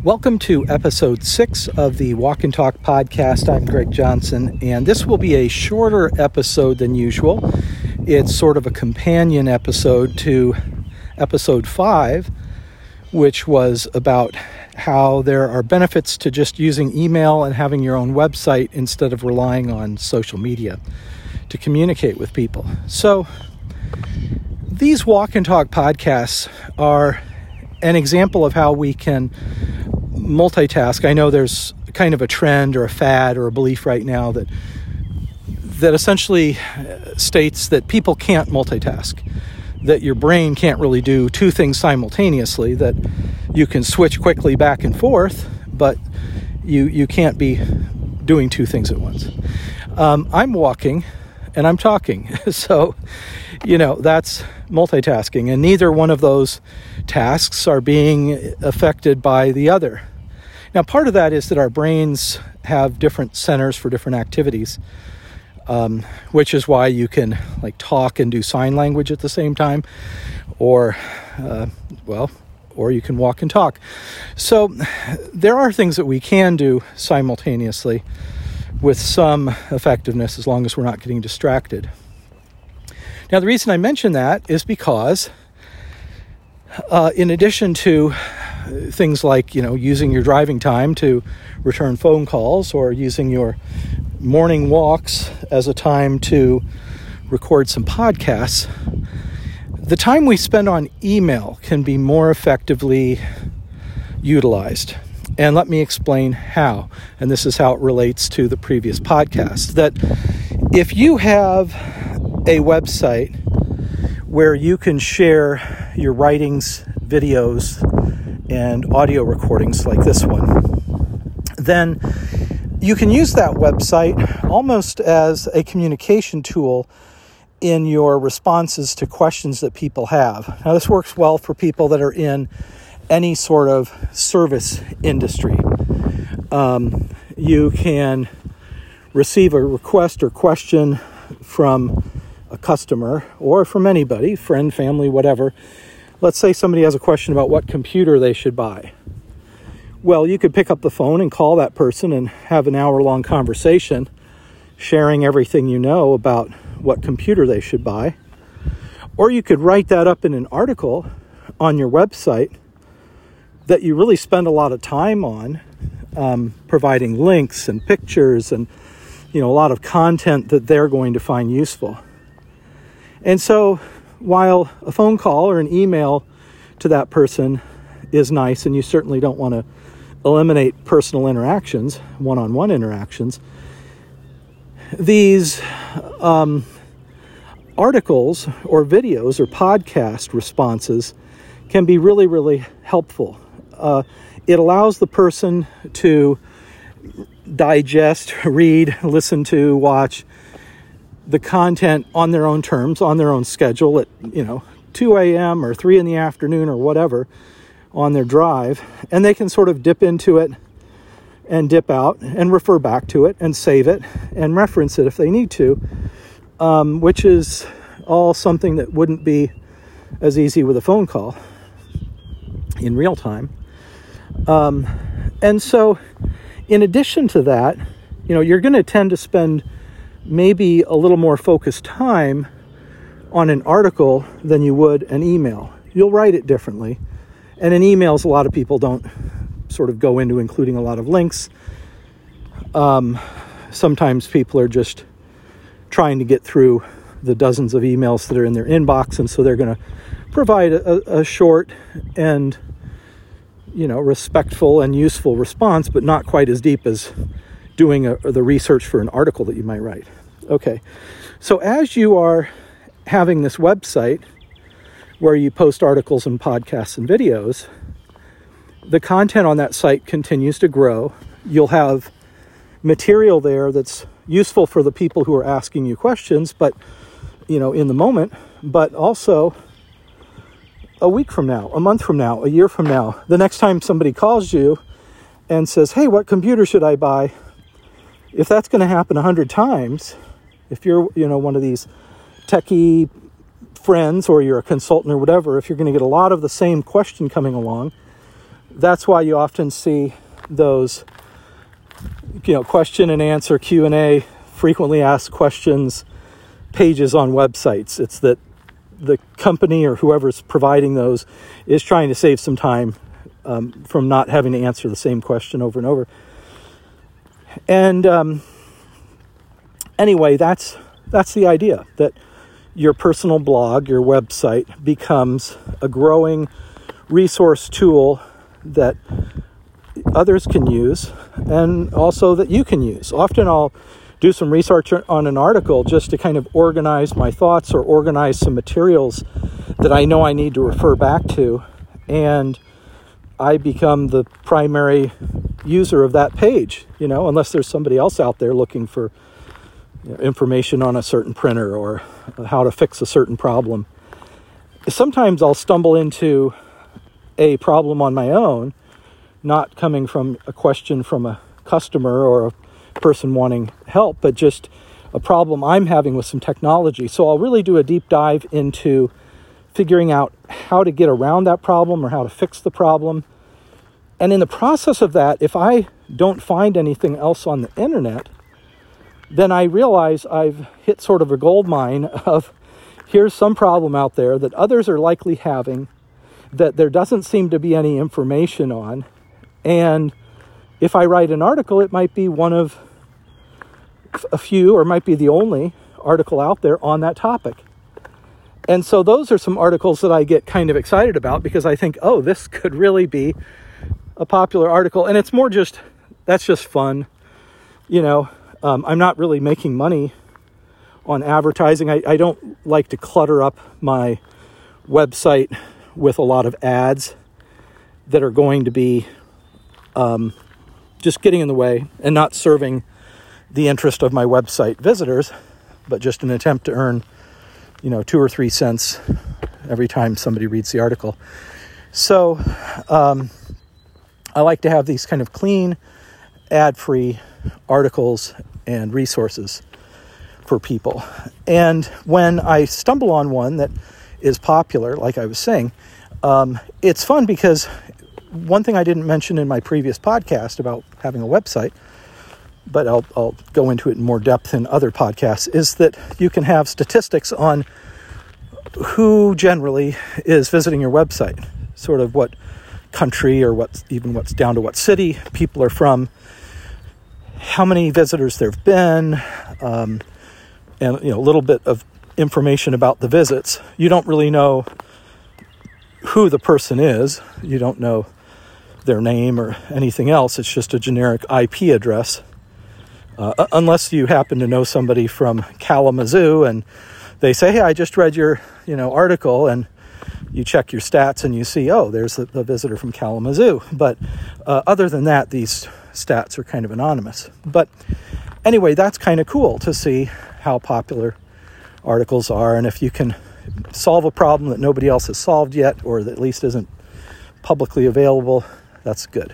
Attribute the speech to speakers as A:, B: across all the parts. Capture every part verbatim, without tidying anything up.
A: Welcome to episode six of the Walk and Talk podcast. I'm Greg Johnson, and this will be a shorter episode than usual. It's sort of a companion episode to episode five, which was about how there are benefits to just using email and having your own website instead of relying on social media to communicate with people. So these Walk and Talk podcasts are an example of how we can multitask. I know there's kind of a trend or a fad or a belief right now that that essentially states that people can't multitask, that your brain can't really do two things simultaneously, that you can switch quickly back and forth, but you you can't be doing two things at once. Um, I'm walking and I'm talking. So, you know, that's multitasking, and neither one of those tasks are being affected by the other. Now, part of that is that our brains have different centers for different activities, um, which is why you can like talk and do sign language at the same time, or, uh, well, or you can walk and talk. So there are things that we can do simultaneously with some effectiveness as long as we're not getting distracted. Now, the reason I mention that is because uh, in addition to things like, you know, using your driving time to return phone calls or using your morning walks as a time to record some podcasts, the time we spend on email can be more effectively utilized. And let me explain how. And this is how it relates to the previous podcast. That if you have a website where you can share your writings, videos, and audio recordings like this one, then you can use that website almost as a communication tool in your responses to questions that people have. Now, this works well for people that are in any sort of service industry. Um, you can receive a request or question from a customer or from anybody, friend, family, whatever. Let's say somebody has a question about what computer they should buy. Well, you could pick up the phone and call that person and have an hour-long conversation sharing everything you know about what computer they should buy. Or you could write that up in an article on your website that you really spend a lot of time on, um, providing links and pictures and, you know, a lot of content that they're going to find useful. And so while a phone call or an email to that person is nice, and you certainly don't want to eliminate personal interactions, one-on-one interactions, these um, articles or videos or podcast responses can be really, really helpful. Uh, it allows the person to digest, read, listen to, watch the content on their own terms, on their own schedule at, you know, two a.m. or three in the afternoon or whatever on their drive. And they can sort of dip into it and dip out and refer back to it and save it and reference it if they need to, um, which is all something that wouldn't be as easy with a phone call in real time. Um, and so in addition to that, you know, you're going to tend to spend maybe a little more focused time on an article than you would an email. You'll write it differently. And in emails, a lot of people don't sort of go into including a lot of links. Um, sometimes people are just trying to get through the dozens of emails that are in their inbox, and so they're going to provide a, a short and, you know, respectful and useful response, but not quite as deep as doing a, the research for an article that you might write. Okay, so as you are having this website where you post articles and podcasts and videos, the content on that site continues to grow. You'll have material there that's useful for the people who are asking you questions, but, you know, in the moment, but also a week from now, a month from now, a year from now, the next time somebody calls you and says, hey, what computer should I buy? If that's going to happen a hundred times, if you're, you know, one of these techie friends or you're a consultant or whatever, if you're going to get a lot of the same question coming along, that's why you often see those, you know, question and answer, Q and A, frequently asked questions pages on websites. It's that the company or whoever's providing those is trying to save some time um, from not having to answer the same question over and over. And um, anyway, that's that's the idea, that your personal blog, your website, becomes a growing resource tool that others can use and also that you can use. Often I'll do some research on an article just to kind of organize my thoughts or organize some materials that I know I need to refer back to, and I become the primary user of that page, you know, unless there's somebody else out there looking for, you know, information on a certain printer or how to fix a certain problem. Sometimes I'll stumble into a problem on my own, not coming from a question from a customer or a person wanting help, but just a problem I'm having with some technology. So I'll really do a deep dive into figuring out how to get around that problem or how to fix the problem. And in the process of that, if I don't find anything else on the internet, then I realize I've hit sort of a gold mine of here's some problem out there that others are likely having that there doesn't seem to be any information on. And if I write an article, it might be one of a few, or might be the only article out there on that topic. And so those are some articles that I get kind of excited about because I think, oh, this could really be a popular article. And it's more just, that's just fun. You know, um, I'm not really making money on advertising. I, I don't like to clutter up my website with a lot of ads that are going to be um, just getting in the way and not serving the interest of my website visitors, but just an attempt to earn, you know, two or three cents every time somebody reads the article. So um, I like to have these kind of clean, ad-free articles and resources for people. And when I stumble on one that is popular, like I was saying, um, it's fun because one thing I didn't mention in my previous podcast about having a website, but I'll, I'll go into it in more depth in other podcasts, is that you can have statistics on who generally is visiting your website, sort of what country or what, even what's down to what city people are from, how many visitors there have been, um, and, you know, a little bit of information about the visits. You don't really know who the person is. You don't know their name or anything else. It's just a generic I P address. Uh, unless you happen to know somebody from Kalamazoo and they say, hey, I just read your, you know, article, and you check your stats and you see, oh, there's the, the visitor from Kalamazoo. But uh, other than that, these stats are kind of anonymous. But anyway, that's kind of cool to see how popular articles are, and if you can solve a problem that nobody else has solved yet, or that at least isn't publicly available, that's good.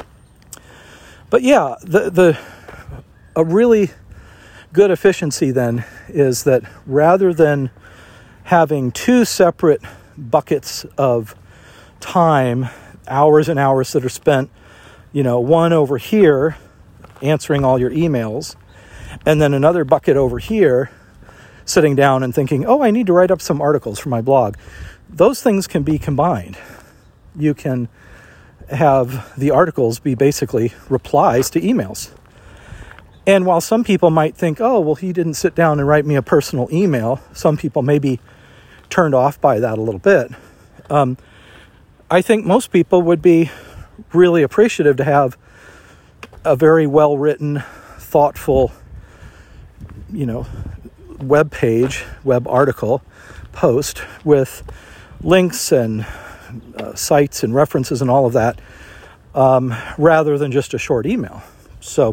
A: But yeah, the the a really good efficiency then is that rather than having two separate buckets of time, hours and hours that are spent, you know, one over here answering all your emails, and then another bucket over here sitting down and thinking, oh, I need to write up some articles for my blog. Those things can be combined. You can have the articles be basically replies to emails. And while some people might think, oh, well, he didn't sit down and write me a personal email, some people may be turned off by that a little bit. Um, I think most people would be really appreciative to have a very well-written, thoughtful, you know, web page, web article, post with links and uh, sites and references and all of that, um, rather than just a short email. So,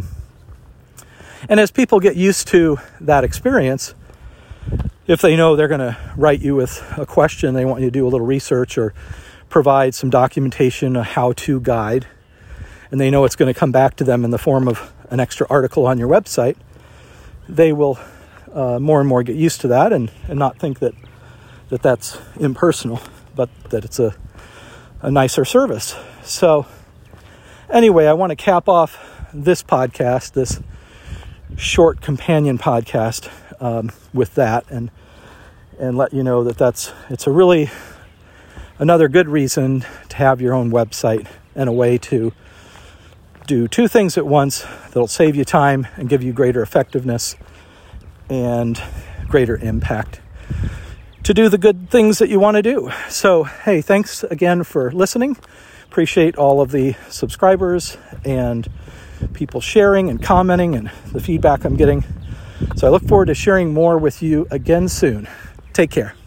A: and as people get used to that experience, if they know they're going to write you with a question, they want you to do a little research or provide some documentation, a how-to guide, and they know it's going to come back to them in the form of an extra article on your website, they will uh, more and more get used to that and, and not think that, that that's impersonal, but that it's a, a nicer service So anyway, I want to cap off this podcast, this short companion podcast, um, with that, and and let you know that that's it's a really another good reason to have your own website and a way to do two things at once that'll save you time and give you greater effectiveness and greater impact to do the good things that you want to do. So, hey, thanks again for listening. Appreciate all of the subscribers and people sharing and commenting and the feedback I'm getting. So I look forward to sharing more with you again soon. Take care.